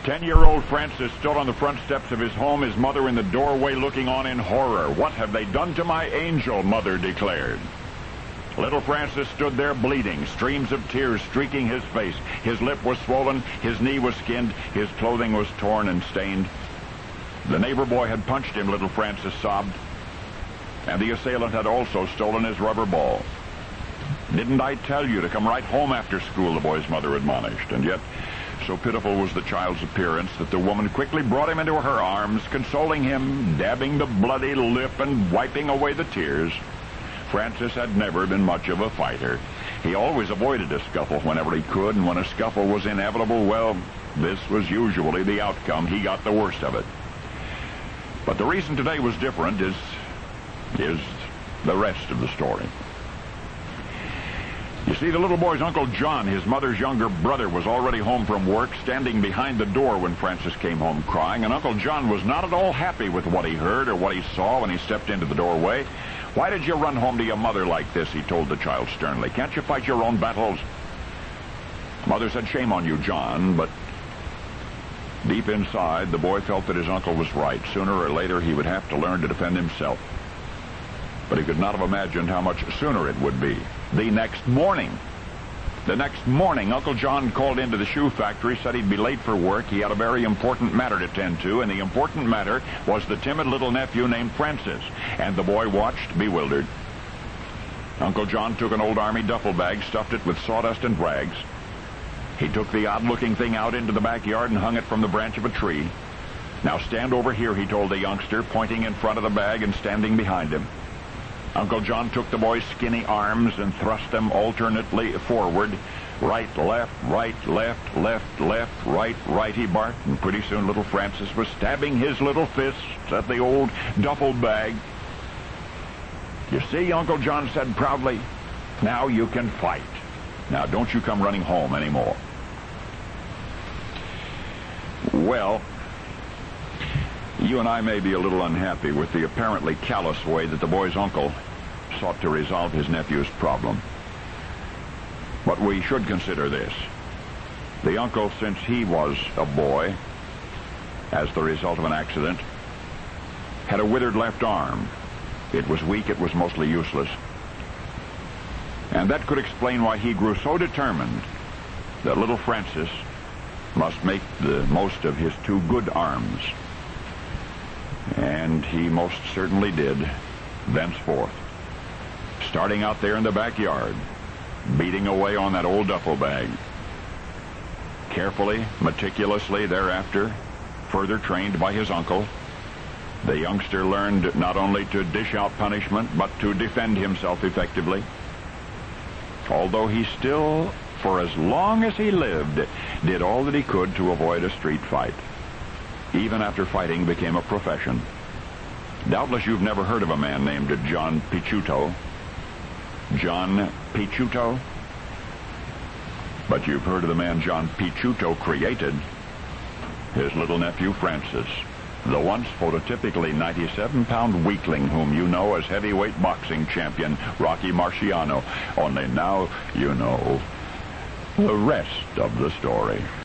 10-year-old Francis stood on the front steps of his home, his mother in the doorway looking on in horror. "What have they done to my angel?" Mother declared. Little Francis stood there bleeding, streams of tears streaking his face. His lip was swollen, his knee was skinned, his clothing was torn and stained. The neighbor boy had punched him, little Francis sobbed, and the assailant had also stolen his rubber ball. "Didn't I tell you to come right home after school?" the boy's mother admonished. And yet, so pitiful was the child's appearance that the woman quickly brought him into her arms, consoling him, dabbing the bloody lip and wiping away the tears. Francis had never been much of a fighter. He always avoided a scuffle whenever he could, and when a scuffle was inevitable, well, this was usually the outcome. He got the worst of it. But the reason today was different is the rest of the story. You see, the little boy's Uncle John, his mother's younger brother, was already home from work, standing behind the door when Francis came home crying, and Uncle John was not at all happy with what he heard or what he saw when he stepped into the doorway. "Why did you run home to your mother like this?" he told the child sternly. "Can't you fight your own battles?" Mother said, "Shame on you, John," but deep inside, the boy felt that his uncle was right. Sooner or later, he would have to learn to defend himself. But he could not have imagined how much sooner it would be. The next morning, Uncle John called into the shoe factory, said he'd be late for work. He had a very important matter to tend to, and the important matter was the timid little nephew named Francis. And the boy watched, bewildered. Uncle John took an old army duffel bag, stuffed it with sawdust and rags. He took the odd-looking thing out into the backyard and hung it from the branch of a tree. "Now stand over here," he told the youngster, pointing in front of the bag and standing behind him. Uncle John took the boy's skinny arms and thrust them alternately forward. Right, left, left, right, right, he barked, and pretty soon little Francis was stabbing his little fists at the old duffel bag. "You see," Uncle John said proudly, "now you can fight. Now don't you come running home anymore." Well, you and I may be a little unhappy with the apparently callous way that the boy's uncle sought to resolve his nephew's problem. But we should consider this. The uncle, since he was a boy, as the result of an accident, had a withered left arm. It was weak, it was mostly useless. And that could explain why he grew so determined that little Francis must make the most of his two good arms. And he most certainly did, thenceforth. Starting out there in the backyard, beating away on that old duffel bag. Carefully, meticulously thereafter, further trained by his uncle, the youngster learned not only to dish out punishment, but to defend himself effectively. Although he still, for as long as he lived, did all that he could to avoid a street fight, even after fighting became a profession. Doubtless you've never heard of a man named John Picciuto. John Picciuto? But you've heard of the man John Picciuto created, his little nephew Francis, the once prototypically 97-pound weakling whom you know as heavyweight boxing champion Rocky Marciano. Only now you know the rest of the story.